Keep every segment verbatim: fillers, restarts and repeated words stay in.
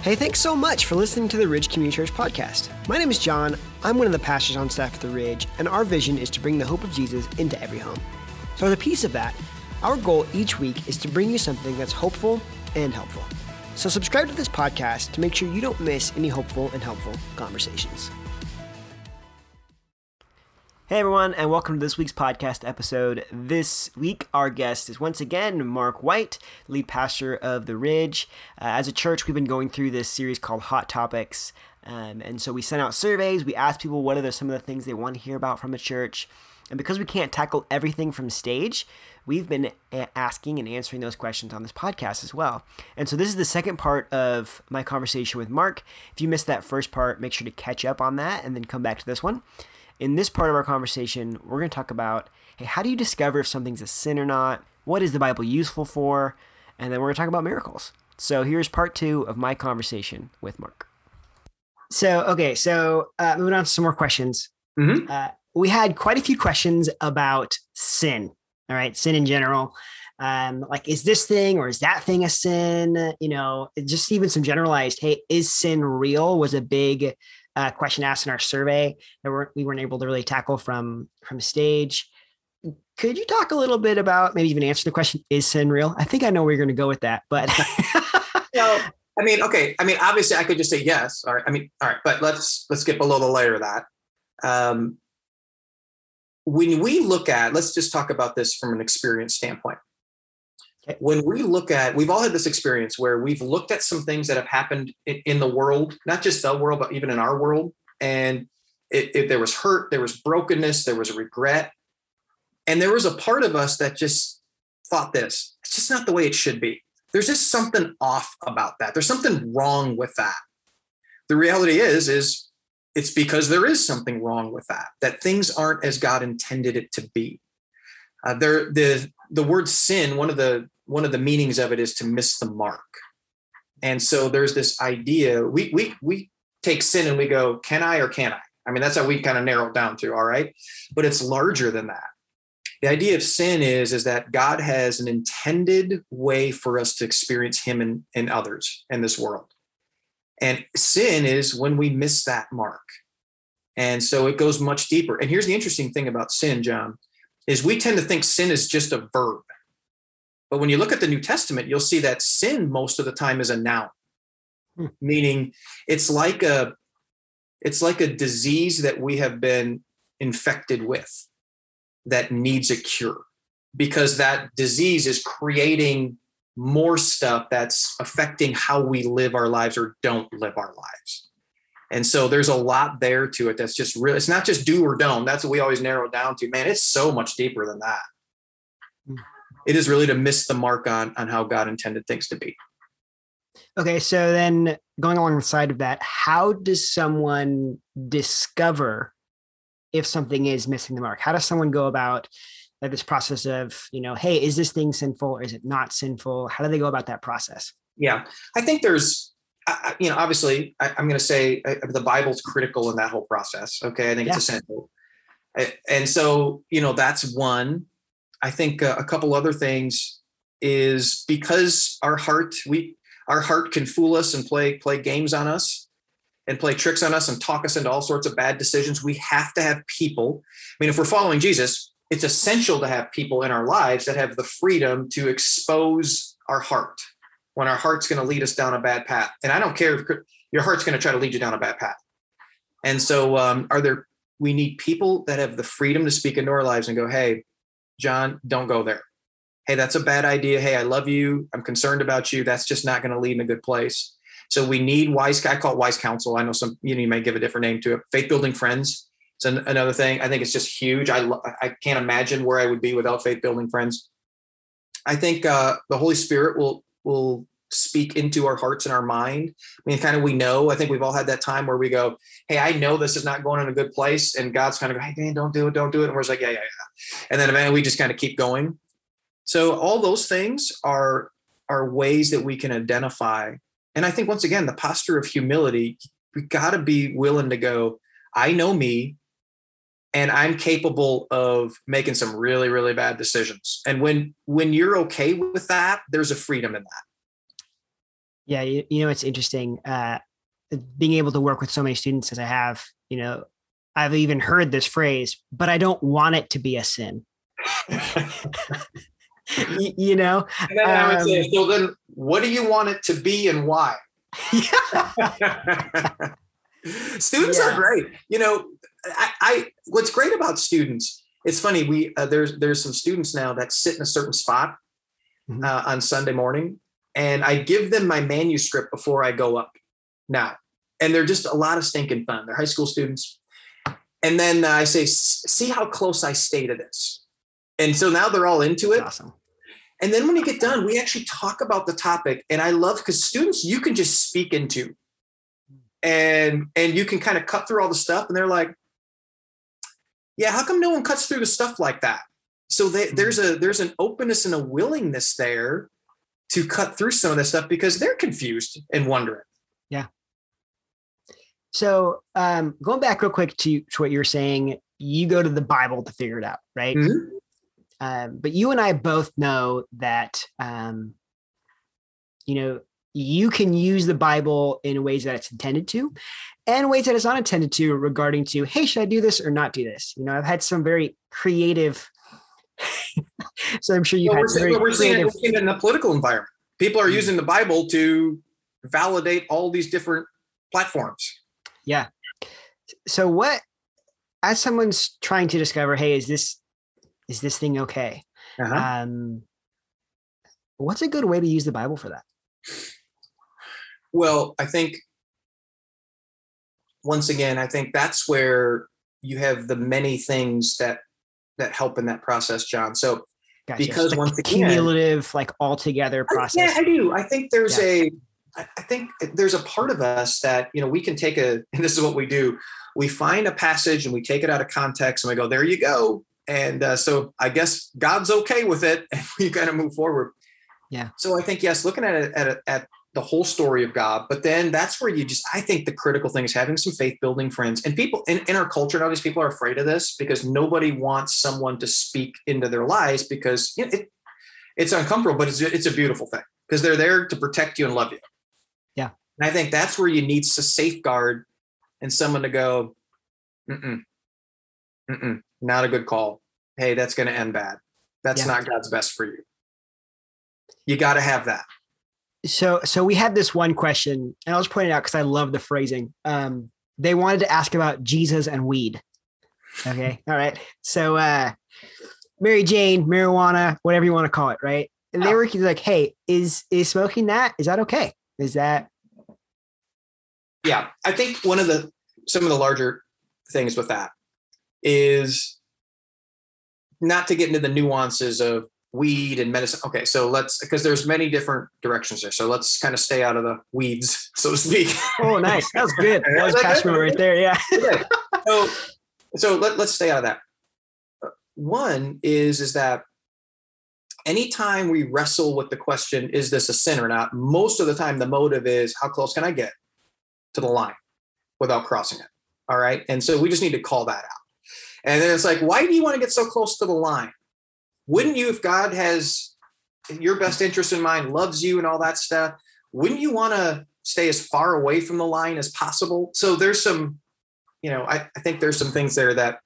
Hey, thanks so much for listening to the Ridge Community Church podcast. My name is John. I'm one of the pastors on staff at the Ridge, and our vision is to bring the hope of Jesus into every home. So as a piece of that, our goal each week is to bring you something that's hopeful and helpful. So subscribe to this podcast to make sure you don't miss any hopeful and helpful conversations. Hey everyone, and welcome to this week's podcast episode. This week, our guest is once again Mark White, lead pastor of The Ridge. Uh, as a church, we've been going through this series called Hot Topics, um, and so we sent out surveys. We asked people what are the, some of the things they want to hear about from a church, and because we can't tackle everything from stage, we've been asking and answering those questions on this podcast as well. And so this is the second part of my conversation with Mark. If you missed that first part, make sure to catch up on that and then come back to this one. In this part of our conversation, we're going to talk about, hey, how do you discover if something's a sin or not? What is the Bible useful for? And then we're going to talk about miracles. So here's part two of my conversation with Mark. So, okay, so uh, moving on to some more questions. Mm-hmm. Uh, we had quite a few questions about sin, all right, sin in general. Um, like, is this thing or is that thing a sin? You know, just even some generalized, hey, is sin real was a big Uh, question asked in our survey that we're, we weren't able to really tackle from from stage. Could you talk a little bit about, maybe even answer the question, is sin real? I think I know where you're going to go with that, but. No, I mean, okay. I mean, obviously I could just say yes. All right. I mean, all right, but let's, let's get below the layer of that. Um, when we look at, let's just talk about this from an experience standpoint. Okay. When we look at, we've all had this experience where we've looked at some things that have happened in, in the world, not just the world, but even in our world. And it, it, there was hurt, there was brokenness, there was regret. And there was a part of us that just thought this, it's just not the way it should be. There's just something off about that. There's something wrong with that. The reality is, is it's because there is something wrong with that, that things aren't as God intended it to be. Uh, there, the the word sin, one of the one of the meanings of it is to miss the mark. And so there's this idea, we we we take sin and we go, can I or can't I? I mean, that's how we kind of narrow it down to, all right? But it's larger than that. The idea of sin is, is that God has an intended way for us to experience him and, and others in this world. And sin is when we miss that mark. And so it goes much deeper. And here's the interesting thing about sin, John, is we tend to think sin is just a verb. But when you look at the New Testament, you'll see that sin most of the time is a noun, hmm. meaning it's like a, it's like a disease that we have been infected with that needs a cure, because that disease is creating more stuff that's affecting how we live our lives or don't live our lives. And so there's a lot there to it that's just real. It's not just do or don't. That's what we always narrow it down to. Man, it's so much deeper than that. It is really to miss the mark on, on how God intended things to be. Okay, so then going along the side of that, how does someone discover if something is missing the mark? How does someone go about like, this process of, you know, hey, is this thing sinful or is it not sinful? How do they go about that process? Yeah, I think there's, I, you know, obviously, I, I'm going to say uh, the Bible's critical in that whole process. Okay, I think yeah. it's essential. I, and so, you know, that's one. I think uh, a couple other things is because our heart, we our heart can fool us and play play games on us and play tricks on us and talk us into all sorts of bad decisions. We have to have people. I mean, if we're following Jesus, it's essential to have people in our lives that have the freedom to expose our heart when our heart's going to lead us down a bad path. And I don't care if your heart's going to try to lead you down a bad path. And so um, are there, we need people that have the freedom to speak into our lives and go, hey, John, don't go there. Hey, that's a bad idea. Hey, I love you. I'm concerned about you. That's just not going to lead in a good place. So we need wise, I call it wise counsel. I know some, you know, you may give a different name to it. Faith building friends. It's an, another thing. I think it's just huge. I lo- I can't imagine where I would be without faith building friends. I think uh, the Holy Spirit will, will speak into our hearts and our mind. I mean, kind of, we know, I think we've all had that time where we go, hey, I know this is not going in a good place. And God's kind of go, hey, man, don't do it. Don't do it. And we're just like, yeah, yeah, yeah. And then eventually we just kind of keep going. So all those things are, are ways that we can identify. And I think once again, the posture of humility, we got to be willing to go, I know me, and I'm capable of making some really, really bad decisions. And when, when you're okay with that, there's a freedom in that. Yeah, you, you know, it's interesting. Uh, being able to work with so many students as I have, you know, I've even heard this phrase, but I don't want it to be a sin. you, you know, and then um, I would say, so then what do you want it to be and why? Students yeah. are great. You know, I, I, what's great about students, it's funny. We, uh, there's, there's some students now that sit in a certain spot mm-hmm. uh, on Sunday morning, and I give them my manuscript before I go up now. And they're just a lot of stinking fun. They're high school students. And then uh, I say, see how close I stay to this. And so now they're all into it. That's awesome. And then when you get done, we actually talk about the topic. And I love, because students, you can just speak into, and, and you can kind of cut through all the stuff. And they're like, yeah, how come no one cuts through the stuff like that? So they, mm-hmm. there's a, there's an openness and a willingness there to cut through some of this stuff because they're confused and wondering. Yeah. So um, going back real quick to, to what you were saying, you go to the Bible to figure it out, right? Mm-hmm. Um, but you and I both know that, um, you know, you can use the Bible in ways that it's intended to and ways that it's not intended to regarding to, hey, should I do this or not do this? You know, I've had some very creative, so I'm sure you've well, had some very we're creative. Seeing it in the political environment. People are mm-hmm. using the Bible to validate all these different platforms. Yeah. So what, as someone's trying to discover, hey, is this, is this thing okay? Uh-huh. Um, what's a good way to use the Bible for that? Well, I think, once again, I think that's where you have the many things that, that help in that process, John. So gotcha. because the once again, cumulative, like all together process. I, yeah, I do. I think there's yeah. a, I think there's a part of us that, you know, we can take a, and this is what we do. We find a passage and we take it out of context and we go, there you go. And uh, so I guess God's okay with it. And we kind of move forward. Yeah. So I think, yes, looking at it, at, at the whole story of God, but then that's where you just, I think the critical thing is having some faith building friends and people in, in our culture. Now these people are afraid of this because nobody wants someone to speak into their lives because you know, it, it's uncomfortable, but it's, it's a beautiful thing because they're there to protect you and love you. Yeah. And I think that's where you need to safeguard and someone to go, mm-mm, mm-mm, not a good call. Hey, that's going to end bad. That's yeah. not God's best for you. You got to have that. So, so we had this one question, and I'll just point it out because I love the phrasing. Um, they wanted to ask about Jesus and weed. Okay. All right. So, uh, Mary Jane, marijuana, whatever you want to call it. Right. And they were like, hey, is, is smoking that? Is that okay? Is that? Yeah. I think one of the, some of the larger things with that is not to get into the nuances of weed and medicine. Okay. So let's, because there's many different directions there. So let's kind of stay out of the weeds, so to speak. Oh, nice. That was good. That was passionate right there. Yeah. Okay. So, so let, let's stay out of that. One is, is that anytime we wrestle with the question, is this a sin or not? Most of the time, the motive is how close can I get to the line without crossing it? All right. And so we just need to call that out. And then it's like, why do you want to get so close to the line? Wouldn't you, if God has your best interest in mind, loves you and all that stuff, wouldn't you want to stay as far away from the line as possible? So there's some, you know, I, I think there's some things there that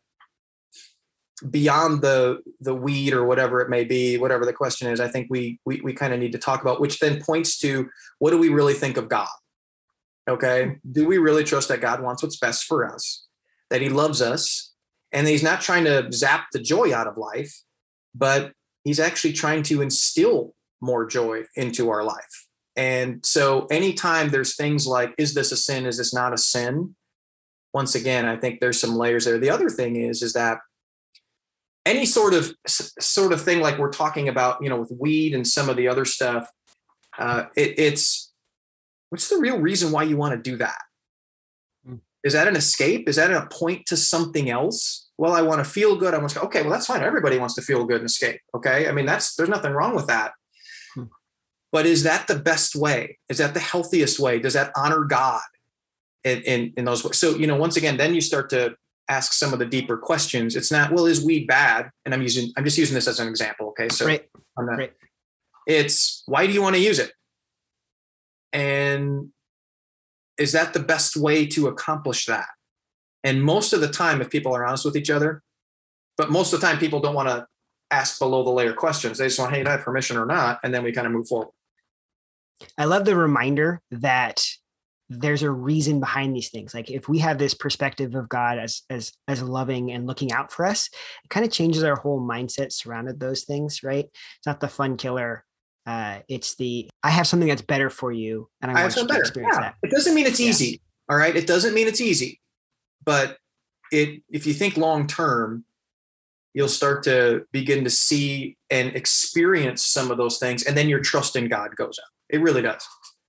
beyond the the weed or whatever it may be, whatever the question is, I think we we we kind of need to talk about, which then points to what do we really think of God? Okay. Do we really trust that God wants what's best for us, that he loves us, and he's not trying to zap the joy out of life, but he's actually trying to instill more joy into our life? And so anytime there's things like, is this a sin? Is this not a sin? Once again, I think there's some layers there. The other thing is, is that any sort of sort of thing like we're talking about, you know, with weed and some of the other stuff, uh, it, it's, what's the real reason why you want to do that? Mm. Is that an escape? Is that a point to something else? Well, I want to feel good. I want to go, okay, well, that's fine. Everybody wants to feel good and escape. Okay. I mean, that's, there's nothing wrong with that. Mm. But is that the best way? Is that the healthiest way? Does that honor God in, in, in those ways? So, you know, once again, then you start to ask some of the deeper questions. It's not, well, is weed bad? And I'm using, I'm just using this as an example. Okay. So right. I'm not, right. It's, why do you want to use it? And is that the best way to accomplish that? And most of the time, if people are honest with each other, but most of the time people don't want to ask below the layer questions. They just want, hey, do I have permission or not? And then we kind of move forward. I love the reminder that there's a reason behind these things. Like if we have this perspective of God as, as, as loving and looking out for us, it kind of changes our whole mindset surrounded those things, right? It's not the fun killer. Uh, it's the, I have something that's better for you. And I, I want you to better. experience Yeah. that. It doesn't mean it's Yeah. easy. All right. It doesn't mean it's easy, but it, if you think long-term, you'll start to begin to see and experience some of those things. And then your trust in God goes up. It really does.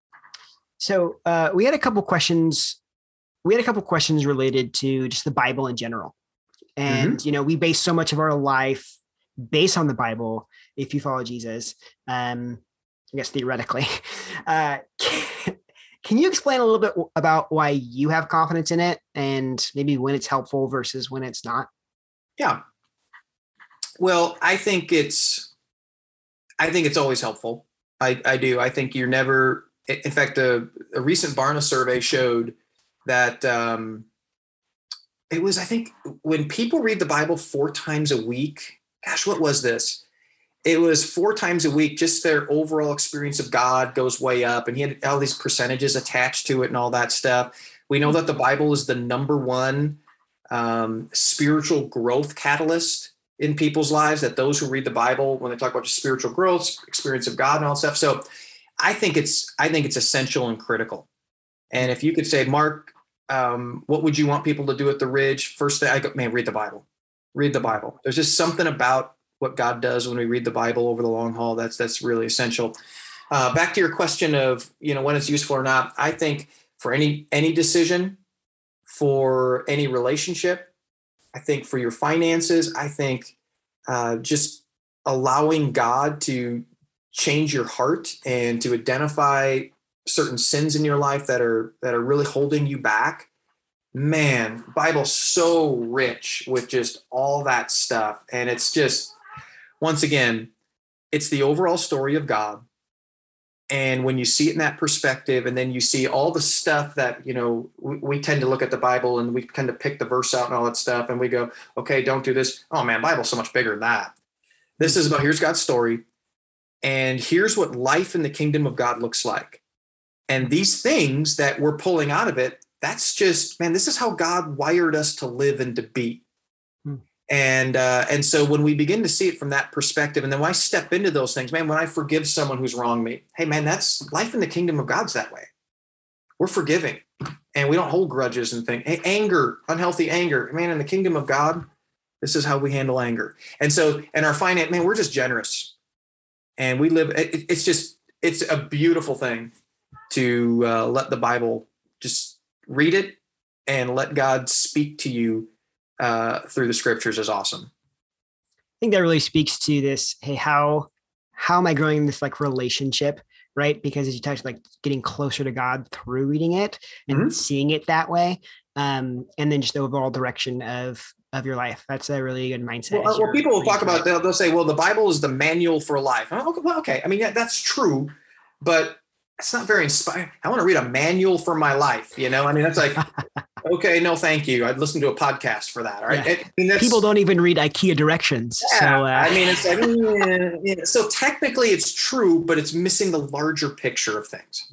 So uh, we had a couple questions. We had a couple questions related to just the Bible in general. And, mm-hmm. you know, we base so much of our life based on the Bible. If you follow Jesus, um, I guess theoretically, uh, can, can you explain a little bit about why you have confidence in it and maybe when it's helpful versus when it's not? Yeah. Well, I think it's, I think it's always helpful. I, I do. I think you're never, in fact, a, a recent Barna survey showed that um, it was, I think, when people read the Bible four times a week, gosh, what was this? It was four times a week, just their overall experience of God goes way up. And he had all these percentages attached to it and all that stuff. We know that the Bible is the number one um, spiritual growth catalyst in people's lives, that those who read the Bible, when they talk about just spiritual growth, experience of God and all that stuff. So I think it's, I think it's essential and critical. And if you could say, Mark, um, what would you want people to do at the Ridge? First thing I go, man, read the Bible, read the Bible. There's just something about what God does when we read the Bible over the long haul. That's, that's really essential. Uh, back to your question of, you know, when it's useful or not. I think for any, any decision, for any relationship, I think for your finances, I think uh, just allowing God to change your heart and to identify certain sins in your life that are that are really holding you back. Man, Bible's so rich with just all that stuff. And it's just, once again, it's the overall story of God. And when you see it in that perspective, and then you see all the stuff that, you know, we, we tend to look at the Bible and we tend to pick the verse out and all that stuff. And we go, okay, don't do this. Oh man, Bible's so much bigger than that. This is about, here's God's story. And here's what life in the kingdom of God looks like. And these things that we're pulling out of it, that's just, man, this is how God wired us to live and to be. Hmm. And uh, and so when we begin to see it from that perspective, and then when I step into those things, man, when I forgive someone who's wronged me, hey, man, that's life in the kingdom of God's that way. We're forgiving and we don't hold grudges and think, hey, anger, unhealthy anger, man, in the kingdom of God, this is how we handle anger. And so, and our finance, man, we're just generous and we live, it, it's just, it's a beautiful thing to uh, let the Bible, just read it and let God speak to you uh, through the scriptures is awesome. I think that really speaks to this. Hey, how, how am I growing in this like relationship, right? Because as you touched, like getting closer to God through reading it and mm-hmm. seeing it that way. Um, and then just the overall direction of, of your life. That's a really good mindset. Well, well people will talk about, they'll, they'll say, well, the Bible is the manual for life. Oh, well, okay. I mean, yeah, that's true, but it's not very inspiring. I want to read a manual for my life. You know, I mean, that's like, okay, no, thank you. I'd listen to a podcast for that. All right. Yeah. I mean, that's, people don't even read IKEA directions. Yeah, so, uh, I mean, it's like, yeah, yeah. So technically it's true, but it's missing the larger picture of things.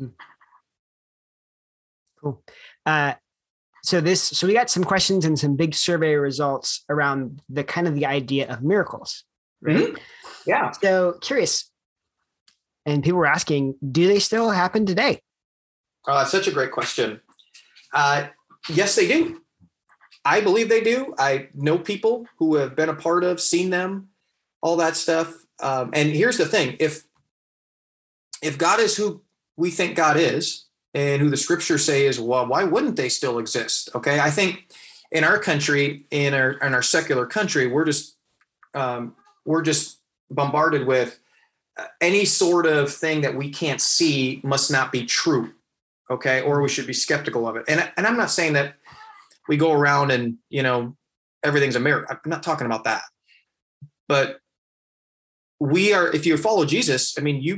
Cool. Uh, so this, so we got some questions and some big survey results around the kind of the idea of miracles, right? Mm-hmm. Yeah. So curious. And people were asking, do they still happen today? Oh, that's such a great question. Uh, yes, they do. I believe they do. I know people who have been a part of, seen them, all that stuff. Um, and here's the thing. If, if God is who we think God is and who the scriptures say is, well, why wouldn't they still exist? Okay. I think in our country, in our, in our secular country, we're just, um, we're just bombarded with any sort of thing that we can't see must not be true. Okay. Or we should be skeptical of it. And, and I'm not saying that we go around and, you know, everything's a miracle. I'm not talking about that, but we are, if you follow Jesus, I mean, you,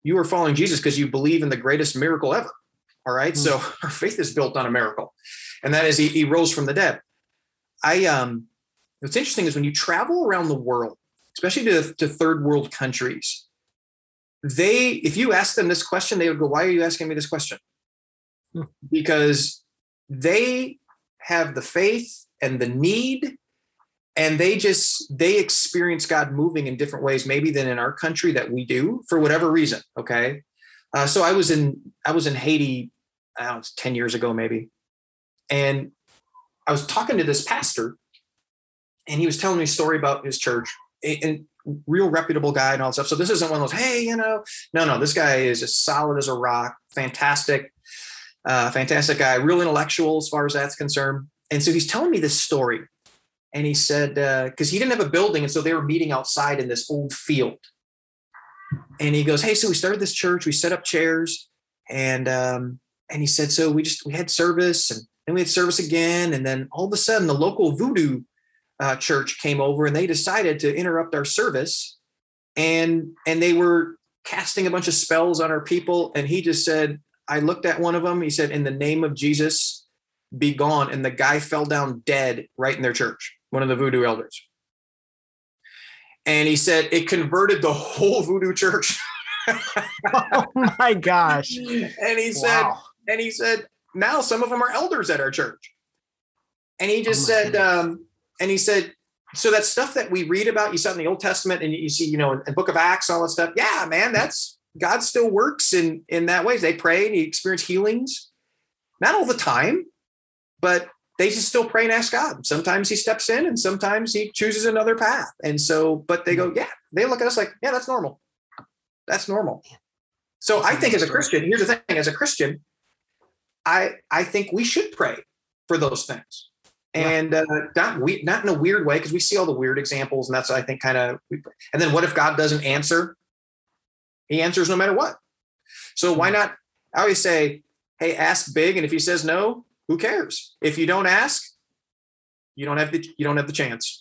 you are following Jesus because you believe in the greatest miracle ever. All right. Mm-hmm. So our faith is built on a miracle. And that is he, he rose from the dead. I, um, what's interesting is when you travel around the world, especially to, to third world countries, they, if you ask them this question, they would go, why are you asking me this question? Hmm. Because they have the faith and the need, and they just, they experience God moving in different ways, maybe than in our country that we do for whatever reason. Okay. Uh, so I was in, I was in Haiti, I don't know, it's ten years ago, maybe. And I was talking to this pastor, and he was telling me a story about his church, and real reputable guy and all that stuff. So this isn't one of those, hey, you know, no, no, this guy is as solid as a rock. Fantastic, uh, fantastic guy, real intellectual as far as that's concerned. And so he's telling me this story. And he said, uh, cause he didn't have a building. And so they were meeting outside in this old field. And he goes, hey, so we started this church, we set up chairs. And, um, and he said, so we just, we had service, and then we had service again. And then all of a sudden the local voodoo uh, church came over, and they decided to interrupt our service. And, and they were casting a bunch of spells on our people. And he just said, I looked at one of them. He said, in the name of Jesus, be gone. And the guy fell down dead right in their church, one of the voodoo elders. And he said it converted the whole voodoo church. Oh my gosh. And he said, wow. and he said, now some of them are elders at our church. And he just oh said, um, and he said, so that stuff that we read about, you saw in the Old Testament, and you see, you know, in the book of Acts, all that stuff. Yeah, man, that's, God still works in, in that way. They pray and he experienced healings, not all the time, but they just still pray and ask God. Sometimes he steps in, and sometimes he chooses another path. And so, but they go, yeah, they look at us like, yeah, that's normal. That's normal. So I think as a Christian, here's the thing, as a Christian, I, I think we should pray for those things. And uh, not we, not in a weird way, because we see all the weird examples, and that's, I think, kind of, and then what if God doesn't answer? He answers no matter what. So why not? I always say, hey, ask big. And if he says no, who cares? If you don't ask, you don't have the, you don't have the chance.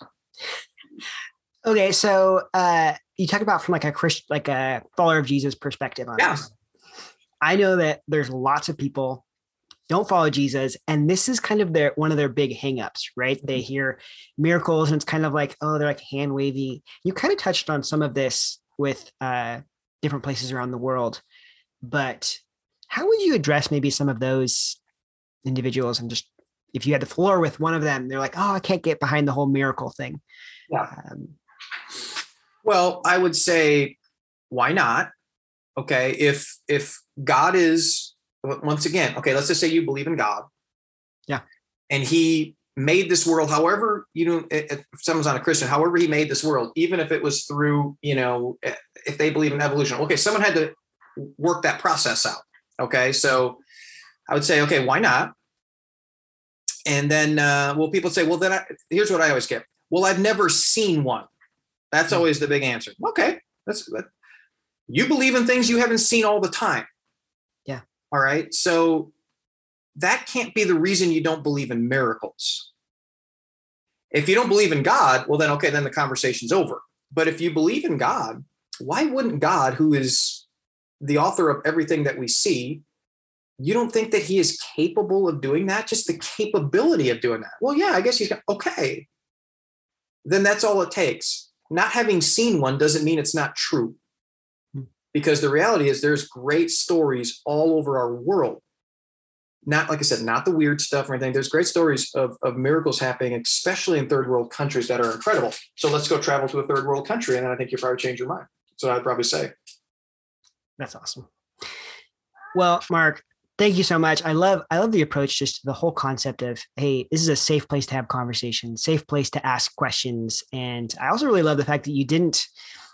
Okay. So uh, you talk about from like a Christian, like a follower of Jesus perspective on yeah. this. I know that there's lots of people don't follow Jesus, and this is kind of their, one of their big hangups, right? They hear miracles, and it's kind of like, oh, they're like hand wavy. You kind of touched on some of this with uh, different places around the world, but how would you address maybe some of those individuals? And just, if you had the floor with one of them, they're like, oh, I can't get behind the whole miracle thing. Yeah. Um, well, I would say, why not? Okay. If, if God is, once again, okay, let's just say you believe in God. Yeah. And he made this world, however, you know, if someone's not a Christian, however he made this world, even if it was through, you know, if they believe in evolution, okay, someone had to work that process out. Okay. So I would say, okay, why not? And then, uh, well, people say, well, then I, here's what I always get. Well, I've never seen one. That's mm-hmm. always the big answer. Okay. That's, that, you believe in things you haven't seen all the time. Yeah. All right. So that can't be the reason you don't believe in miracles. If you don't believe in God, well, then, okay, then the conversation's over. But if you believe in God, why wouldn't God, who is the author of everything that we see, you don't think that he is capable of doing that? Just the capability of doing that. Well, yeah, I guess he's got, okay. Then that's all it takes. Not having seen one doesn't mean it's not true. Because the reality is there's great stories all over our world. Not, like I said, not the weird stuff or anything. There's great stories of, of miracles happening, especially in third world countries, that are incredible. So let's go travel to a third world country, and then I think you'll probably change your mind. That's what I'd probably say. That's awesome. Well, Mark, thank you so much. I love, I love the approach, just to the whole concept of, hey, this is a safe place to have conversations, safe place to ask questions. And I also really love the fact that you didn't,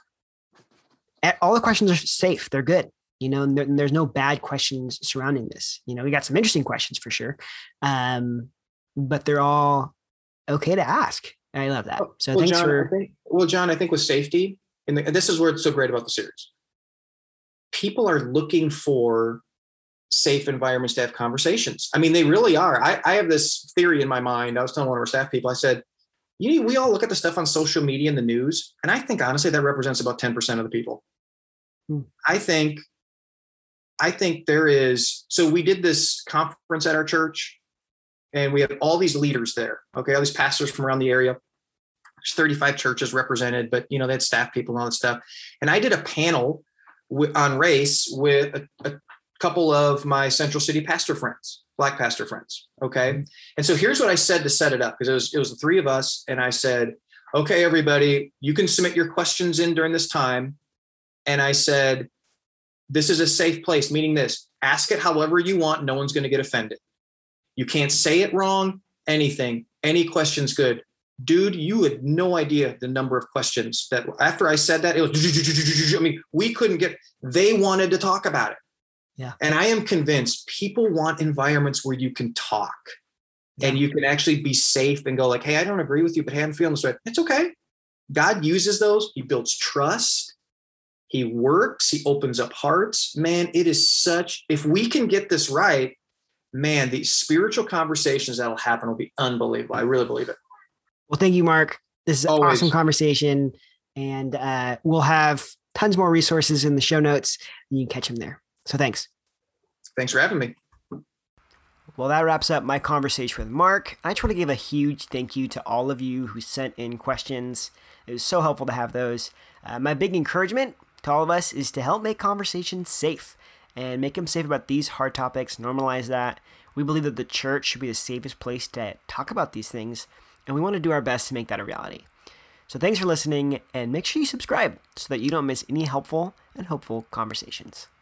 all the questions are safe. They're good. You know, and there, and there's no bad questions surrounding this. You know, we got some interesting questions for sure. Um, but they're all okay to ask. I love that. So well, thanks John, for. I think, well, John, I think with safety, and, the, and this is where it's so great about the series. People are looking for safe environments to have conversations. I mean, they really are. I, I have this theory in my mind. I was telling one of our staff people, I said, you know, we all look at the stuff on social media and the news, and I think honestly that represents about ten percent of the people. Hmm. I think I think there is, so we did this conference at our church and we had all these leaders there. Okay. All these pastors from around the area. There's thirty-five churches represented, but you know, they had staff people and all that stuff. And I did a panel w- on race with a, a couple of my Central City pastor friends, Black pastor friends. Okay. And so here's what I said to set it up, because it was, it was the three of us. And I said, okay, everybody, you can submit your questions in during this time. And I said, this is a safe place, meaning this, ask it however you want. No one's going to get offended. You can't say it wrong, anything, any question's good. Dude, you had no idea the number of questions that after I said that, it was, I mean, we couldn't get, they wanted to talk about it. Yeah. And I am convinced people want environments where you can talk yeah. and you can actually be safe and go like, hey, I don't agree with you, but hey, I'm feeling this way. It's okay. God uses those. He builds trust. He works. He opens up hearts. Man, it is such, if we can get this right, man, the spiritual conversations that'll happen will be unbelievable. I really believe it. Well, thank you, Mark. This is an Always. awesome conversation. And uh, we'll have tons more resources in the show notes. And you can catch them there. So thanks. Thanks for having me. Well, that wraps up my conversation with Mark. I just want to give a huge thank you to all of you who sent in questions. It was so helpful to have those. Uh, my big encouragement to all of us is to help make conversations safe and make them safe about these hard topics, normalize that. We believe that the church should be the safest place to talk about these things, and we want to do our best to make that a reality. So thanks for listening, and make sure you subscribe so that you don't miss any helpful and hopeful conversations.